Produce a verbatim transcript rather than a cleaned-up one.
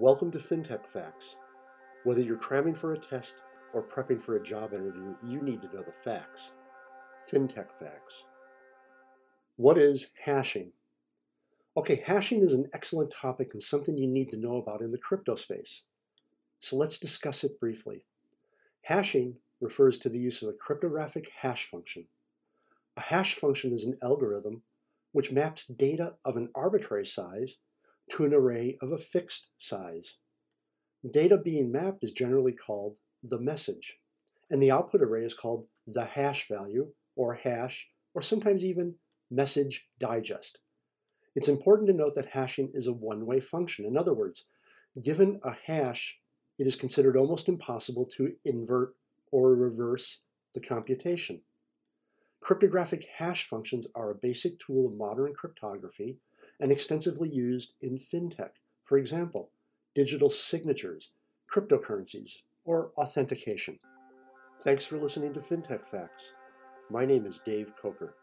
Welcome to FinTech Facts. Whether you're cramming for a test or prepping for a job interview, you need to know the facts. FinTech Facts. What is hashing? Okay, hashing is an excellent topic and something you need to know about in the crypto space. So let's discuss it briefly. Hashing refers to the use of a cryptographic hash function. A hash function is an algorithm which maps data of an arbitrary size to an array of a fixed size. Data being mapped is generally called the message, and the output array is called the hash value, or hash, or sometimes even message digest. It's important to note that hashing is a one-way function. In other words, given a hash, it is considered almost impossible to invert or reverse the computation. Cryptographic hash functions are a basic tool of modern cryptography and extensively used in fintech. For example, digital signatures, cryptocurrencies, or authentication. Thanks for listening to FinTech Facts. My name is Dave Coker.